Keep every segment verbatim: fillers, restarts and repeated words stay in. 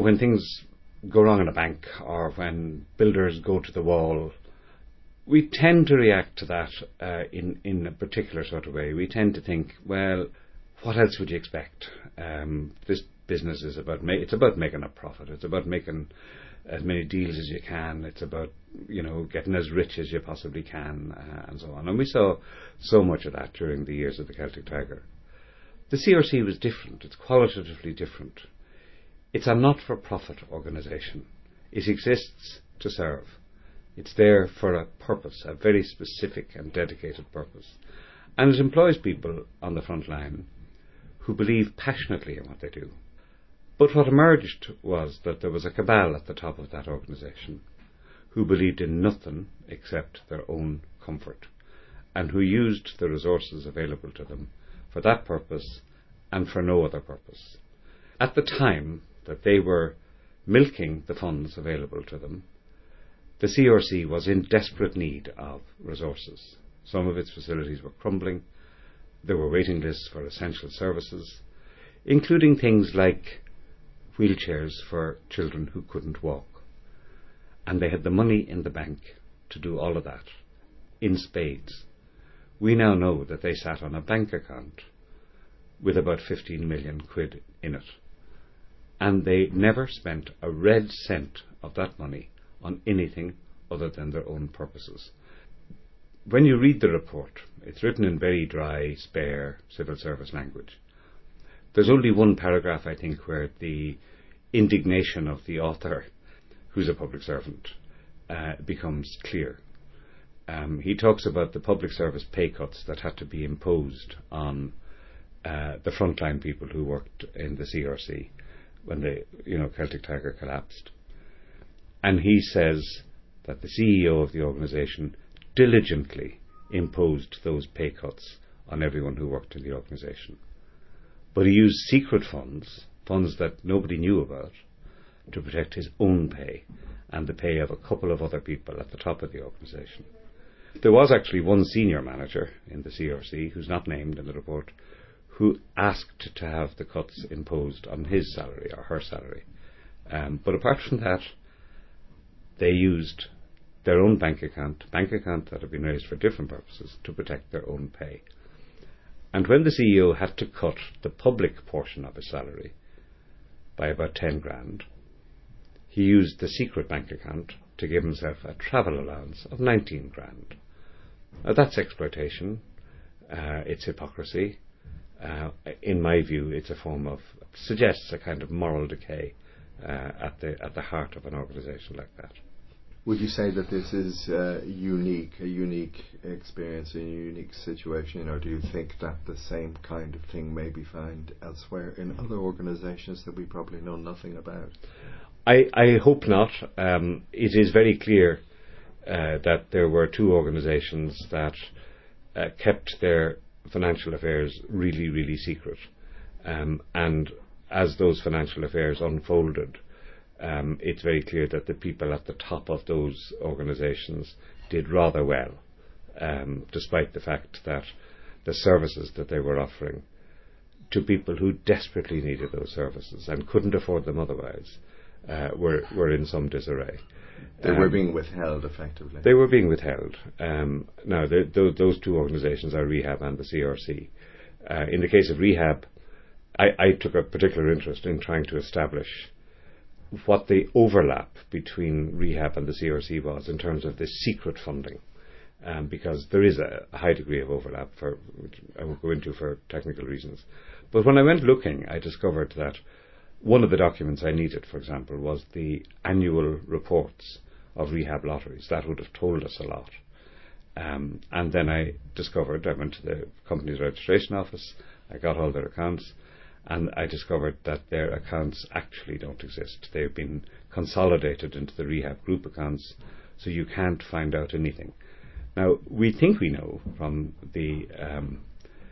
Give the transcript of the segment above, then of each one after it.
when things go wrong in a bank or when builders go to the wall, we tend to react to that uh, in, in a particular sort of way. We tend to think, well, what else would you expect? Um, this business is about, ma- it's about making a profit. It's about making as many deals as you can. It's about, you know, getting as rich as you possibly can, uh, and so on. And we saw so much of that during the years of the Celtic Tiger. The C R C was different. It's qualitatively different. It's a not-for-profit organisation. It exists to serve. It's there for a purpose, a very specific and dedicated purpose. And it employs people on the front line who believe passionately in what they do. But what emerged was that there was a cabal at the top of that organisation who believed in nothing except their own comfort, and who used the resources available to them for that purpose and for no other purpose. At the time that they were milking the funds available to them, the C R C was in desperate need of resources. Some of its facilities were crumbling. There were waiting lists for essential services, including things like wheelchairs for children who couldn't walk. And they had the money in the bank to do all of that, in spades. We now know that they sat on a bank account with about fifteen million quid in it. And they never spent a red cent of that money on anything other than their own purposes. When you read the report, it's written in very dry, spare civil service language. There's only one paragraph, I think, where the indignation of the author, who's a public servant, uh, becomes clear. Um, he talks about the public service pay cuts that had to be imposed on uh, the frontline people who worked in the C R C when the, you know, Celtic Tiger collapsed. And he says that the C E O of the organisation diligently imposed those pay cuts on everyone who worked in the organisation. But he used secret funds, funds that nobody knew about, to protect his own pay and the pay of a couple of other people at the top of the organisation. There was actually one senior manager in the C R C, who's not named in the report, who asked to have the cuts imposed on his salary or her salary. Um, but apart from that, they used their own bank account, bank account that had been raised for different purposes, to protect their own pay. And when the C E O had to cut the public portion of his salary by about ten grand, he used the secret bank account to give himself a travel allowance of nineteen grand. Now that's exploitation, uh, it's hypocrisy. Uh, in my view, it's a form of, suggests a kind of moral decay uh, at the at the heart of an organisation like that. Would you say that this is uh, unique, a unique experience, a unique situation, or do you think that the same kind of thing may be found elsewhere in other organisations that we probably know nothing about? I, I hope not. Um, it is very clear uh, that there were two organisations that uh, kept their financial affairs really, really secret. Um, and as those financial affairs unfolded, Um, it's very clear that the people at the top of those organisations did rather well, um, despite the fact that the services that they were offering to people who desperately needed those services and couldn't afford them otherwise uh, were, were in some disarray. They um, were being withheld, effectively. They were being withheld. Um, now, the, the, those two organisations are Rehab and the C R C. Uh, in the case of Rehab, I, I took a particular interest in trying to establish what the overlap between Rehab and the C R C was in terms of the secret funding, um, because there is a, a high degree of overlap, for which I won't go into for technical reasons. But when I went looking, I discovered that one of the documents I needed, for example, was the annual reports of Rehab lotteries. That would have told us a lot. Um, and then I discovered, I went to the company's registration office, I got all their accounts, and I discovered that their accounts actually don't exist. They've been consolidated into the Rehab group accounts, so you can't find out anything. Now, we think we know from the um,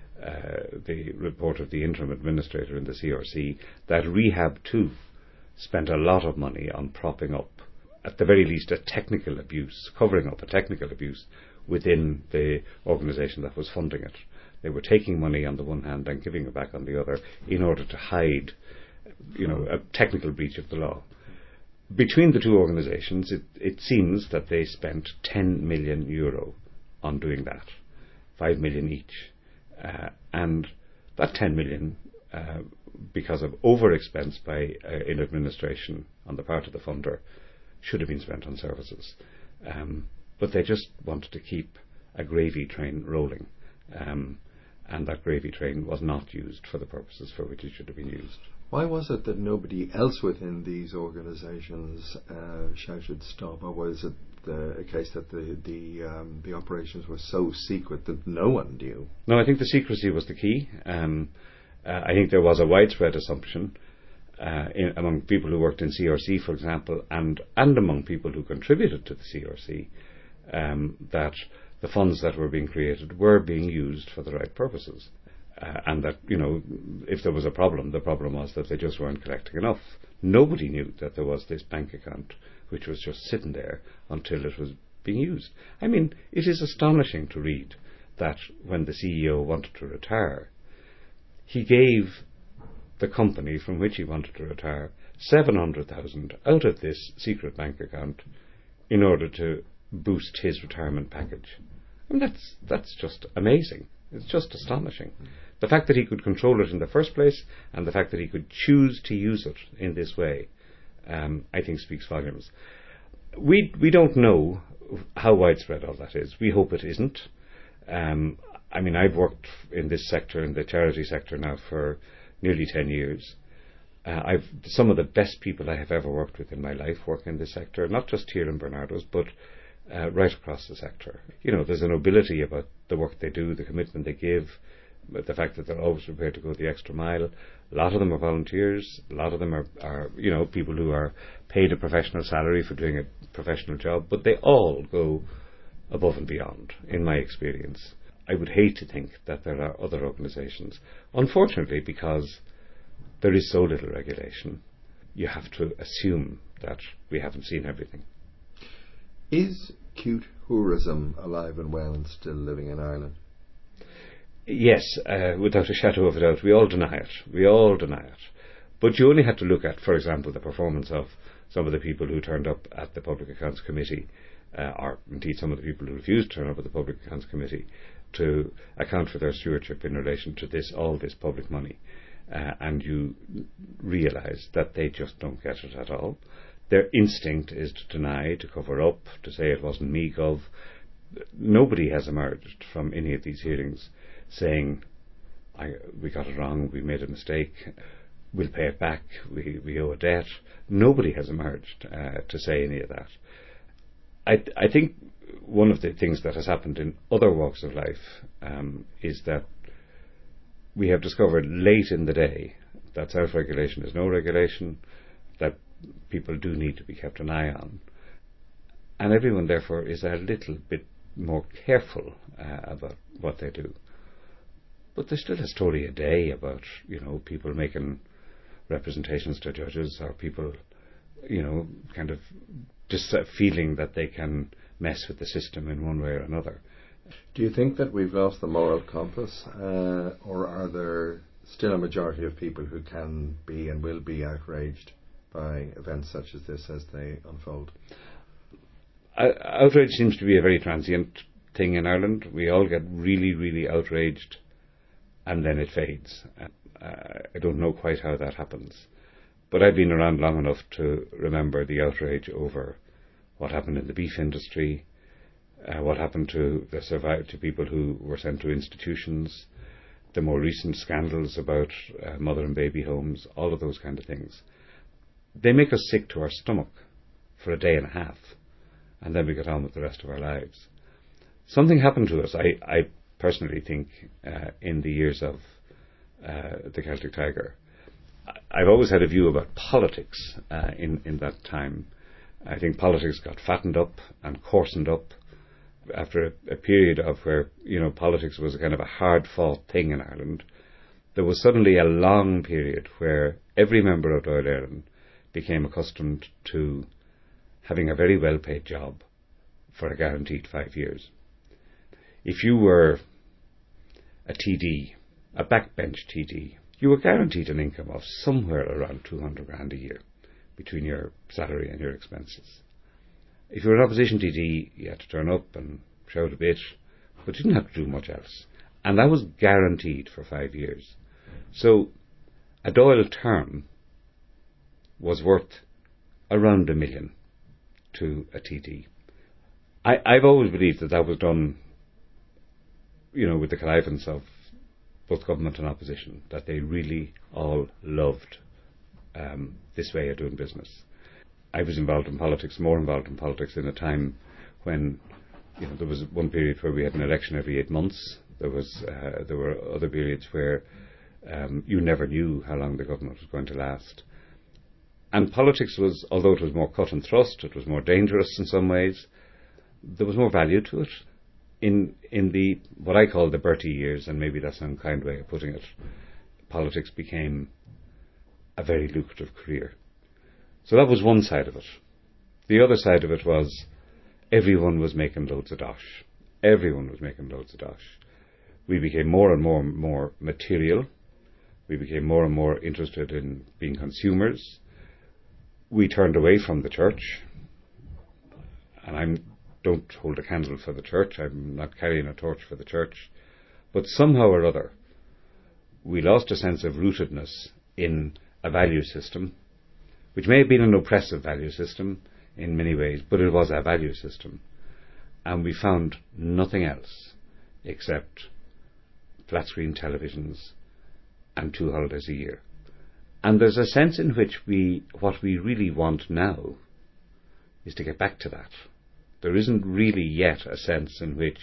uh, the report of the interim administrator in the C R C that Rehab too spent a lot of money on propping up, at the very least, a technical abuse, covering up a technical abuse within the organisation that was funding it. They were taking money on the one hand and giving it back on the other in order to hide you know, a technical breach of the law. Between the two organisations, it, it seems that they spent ten million euro on doing that, five million each, uh, and that ten million, uh, because of over-expense by uh, in administration on the part of the funder, should have been spent on services. Um, but they just wanted to keep a gravy train rolling, um, and that gravy train was not used for the purposes for which it should have been used. Why was it that nobody else within these organisations uh, shouted stop, or was it the, a case that the the, um, the operations were so secret that no one knew? No, I think the secrecy was the key. Um, uh, I think there was a widespread assumption uh, in, among people who worked in C R C, for example, and, and among people who contributed to the C R C, um, that the funds that were being created were being used for the right purposes. Uh, and that, you know, if there was a problem, the problem was that they just weren't collecting enough. Nobody knew that there was this bank account which was just sitting there until it was being used. I mean, it is astonishing to read that when the C E O wanted to retire, he gave the company from which he wanted to retire seven hundred thousand out of this secret bank account in order to boost his retirement package. I mean, that's, that's just amazing. It's just astonishing. The fact that he could control it in the first place, and the fact that he could choose to use it in this way, um, I think speaks volumes. We we don't know how widespread all that is. We hope it isn't. Um, I mean, I've worked in this sector, in the charity sector now, for nearly ten years. Uh, I've some of the best people I have ever worked with in my life work in this sector, not just here in Barnardo's, but uh, right across the sector. You know, there's a nobility about the work they do, the commitment they give, but the fact that they're always prepared to go the extra mile. A lot of them are volunteers. A lot of them are, are, you know, people who are paid a professional salary for doing a professional job. But they all go above and beyond, in my experience. I would hate to think that there are other organisations. Unfortunately, because there is so little regulation, you have to assume that we haven't seen everything. Is cute tourism alive and well and still living in Ireland? Yes, uh, without a shadow of a doubt. We all deny it. We all deny it. But you only have to look at, for example, the performance of some of the people who turned up at the Public Accounts Committee, uh, or indeed some of the people who refused to turn up at the Public Accounts Committee, to account for their stewardship in relation to this, all this public money. Uh, and you realise that they just don't get it at all. Their instinct is to deny, to cover up, to say it wasn't me, Gov. Nobody has emerged from any of these hearings saying, I, we got it wrong, we made a mistake, we'll pay it back, we, we owe a debt. Nobody has emerged uh, to say any of that. I, I think one of the things that has happened in other walks of life um, is that we have discovered late in the day that self-regulation is no regulation, that people do need to be kept an eye on. And everyone, therefore, is a little bit more careful uh, about what they do. But there's still a story a day about, you know, people making representations to judges, or people, you know, kind of just feeling that they can mess with the system in one way or another. Do you think that we've lost the moral compass, uh, or are there still a majority of people who can be and will be outraged by events such as this as they unfold? Uh, outrage seems to be a very transient thing in Ireland. We all get really, really outraged, and then it fades. Uh, I don't know quite how that happens. But I've been around long enough to remember the outrage over what happened in the beef industry, uh, what happened to the surviv- to people who were sent to institutions, the more recent scandals about uh, mother and baby homes, all of those kind of things. They make us sick to our stomach for a day and a half, and then we get on with the rest of our lives. Something happened to us, I, I personally think, uh, in the years of uh, the Celtic Tiger. I've always had a view about politics uh, in, in that time. I think politics got fattened up and coarsened up after a, a period of where, you know, politics was a kind of a hard-fought thing in Ireland. There was suddenly a long period where every member of Dáil Éireann became accustomed to having a very well-paid job for a guaranteed five years. If you were a T D, a backbench T D, you were guaranteed an income of somewhere around two hundred grand a year between your salary and your expenses. If you were an opposition T D, you had to turn up and shout a bit, but you didn't have to do much else. And that was guaranteed for five years. So a Dáil term was worth around a million to a T D. I, I've always believed that that was done, you know, with the connivance of both government and opposition, that they really all loved um, this way of doing business. I was involved in politics, more involved in politics in a time when, you know, there was one period where we had an election every eight months. There was uh, there were other periods where um, you never knew how long the government was going to last. And politics was, although it was more cut and thrust, it was more dangerous in some ways, there was more value to it. In in the what I call the Bertie years, and maybe that's an unkind way of putting it, politics became a very lucrative career. So that was one side of it. The other side of it was everyone was making loads of dosh. Everyone was making loads of dosh. We became more and more and more material. We became more and more interested in being consumers. We turned away from the church. And I don't hold a candle for the church. I'm not carrying a torch for the church. But somehow or other, we lost a sense of rootedness in a value system, which may have been an oppressive value system in many ways, but it was a value system. And we found nothing else except flat-screen televisions and two holidays a year. And there's a sense in which we, what we really want now is to get back to that. There isn't really yet a sense in which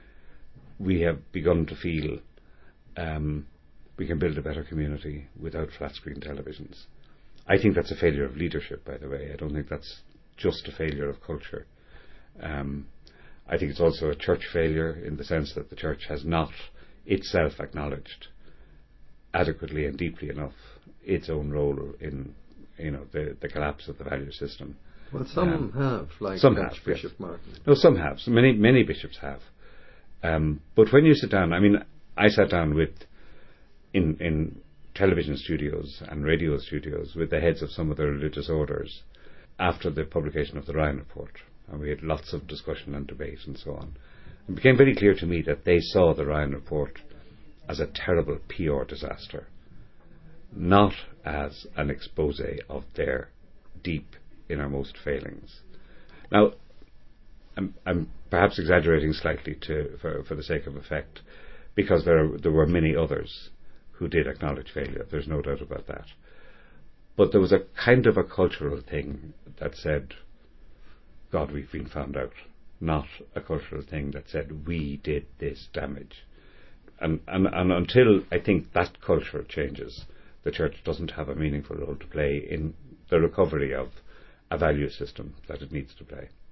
we have begun to feel um, we can build a better community without flat-screen televisions. I think that's a failure of leadership, by the way. I don't think that's just a failure of culture. Um, I think it's also a church failure in the sense that the church has not itself acknowledged adequately and deeply enough its own role in, you know, the, the collapse of the value system. Well, some um, have, like some have, Archbishop yes. Martin. No, some have. So many, many bishops have. Um, but when you sit down, I mean, I sat down with in in television studios and radio studios with the heads of some of the religious orders after the publication of the Ryan Report, and we had lots of discussion and debate and so on. It became very clear to me that they saw the Ryan Report as a terrible P R disaster, not as an expose of their deep innermost failings. Now, I'm, I'm perhaps exaggerating slightly to, for, for the sake of effect, because there are, there were many others who did acknowledge failure. There's no doubt about that. But there was a kind of a cultural thing that said, God, we've been found out. Not a cultural thing that said, we did this damage. And, and, and until I think that culture changes, the church doesn't have a meaningful role to play in the recovery of a value system that it needs to play.